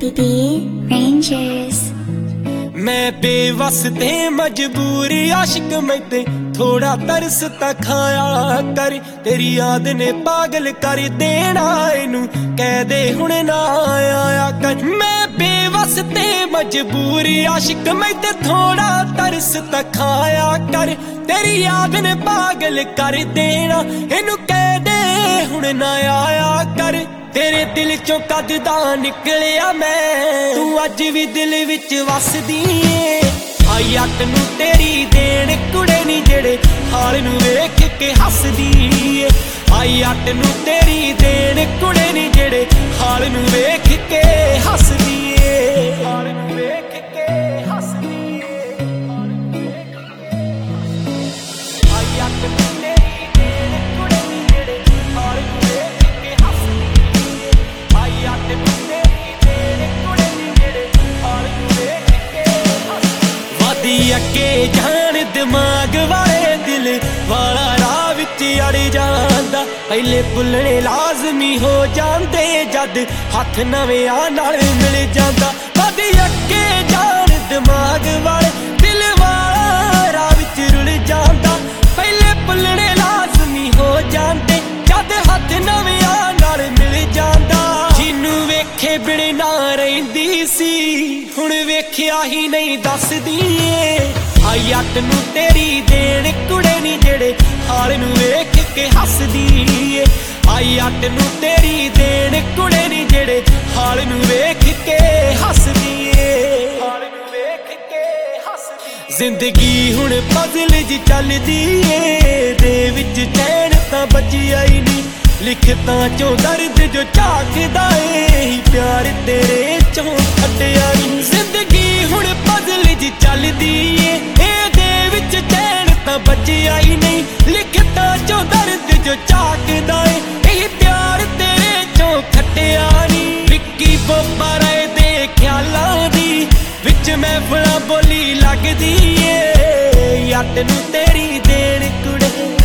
DD Rangers। मैं बेवस ते मजबूर आशिक मैं ते थोड़ा तरस ता खाया कर। तेरी याद ने पागल कर देना इनू कह दे हुण ना आया कर। मैं बेवस ते मजबूर आशिक मैं ते थोड़ा तरस ता खाया कर। तेरी याद ने पागल कर देना इनू कह दे हुण ना आया कर। तेरे दिल चों कद दा निकलिया मैं तू अज भी दिल विच वसदी ऐ। आई अट नू तेरी देन कुड़े नी जेड़े हाल नू वेख के हसदी ऐ। आई अट नू तेरी देन कुड़े नी जेड़े हाल नू वेख के हसदी ऐ। हाल नू वेख के हसदी ऐ। आई अट नू तेरी देन कुड़े नी जेड़े हाल नू वेख के हसदी ऐ। आई अट नू तेरी देन कुड़े नी जेड़े हाल नू वेख के हसदी। वधी अगे जान दिमाग वाले दिल वाला राह विच अड़ जांदा। पहले भुलने लाजमी हो जांदे जद हथ नविआं नाल मिल जांदा। वधी अगे जान दिमाग वाले दिल वाला राह विच रुल जांदा। पहले भुलने लाजमी हो जांदे जद हथ नविआं नाल मिल जांदा। जिन्नू वेखे बिन ना रहिंदी सी हुण वेखिया ही नहीं दसदी ऐ। आई अट नू तेरी देन कुड़े नी जेड़े हाल नू वेख के हसदी ऐ। आई अट नू तेरी देन कुड़े नी जेड़े हाल नू वेख के हसदी ऐ। हाल नू वेख के हसदी। जिंदगी हुण पजल जी चलदी ऐ दे विच चैन तां बचिया ही नहीं। लिखतां चों दर्द जो झाकदा ऐ प्यार तेरे चों खड्डिया नहीं। जिंदगी हुण पजल जी चलदी ऐ दे विच चैन तां बचिया ही नहीं। लिखतां चों दर्द जो झाकदा ऐ प्यार तेरे चों खड्डिया नहीं। विक्की बोबा राय दे ख्यालां दी विच महफिलां बोली लगदी ऐ। अट नू तेरी देन कुड़े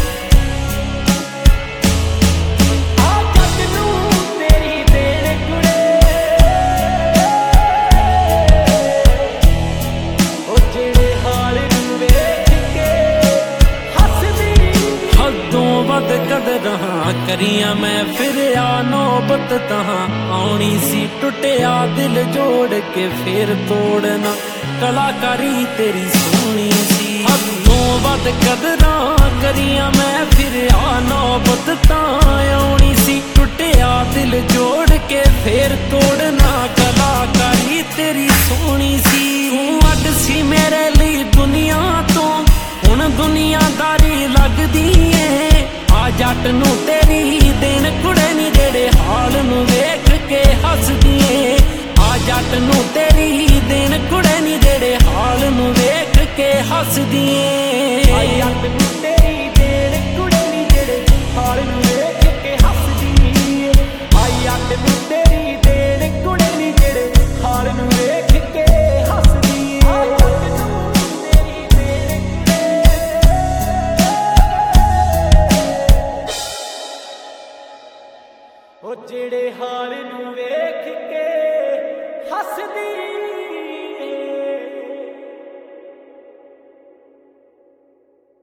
कदरां करियां मैं फिर आ नौबत तहां आउणी सी। टुटिया दिल जोड़ के फिर तोड़ना कलाकारी तेरी सोहनी सी। हदों वध कदरां करियां मैं फिर आ नौबत तां आउणी सी। टुटिया दिल जोड़ के फिर तोड़ना कलाकारी तेरी सोहनी सी। तू अड सी मेरे लिए दुनिया तो हुण दुनियादारी लगदी ऐ। आ जट नू तेरी देन कुड़े नी जेड़े हाल नू वेख के हसदी ऐ। आ जट नू तेरी देन कुड़े नी जेड़े हाल नू वेख के हसदी ऐ। आ जट नू तेरी देन कुड़े नी जेड़े हाल नू वेख के हसदी ऐ। आ जट नू तेरी देन कुड़े नी जेड़े हाल नू वेख के हसदी ऐ। ओ जेड़े हाल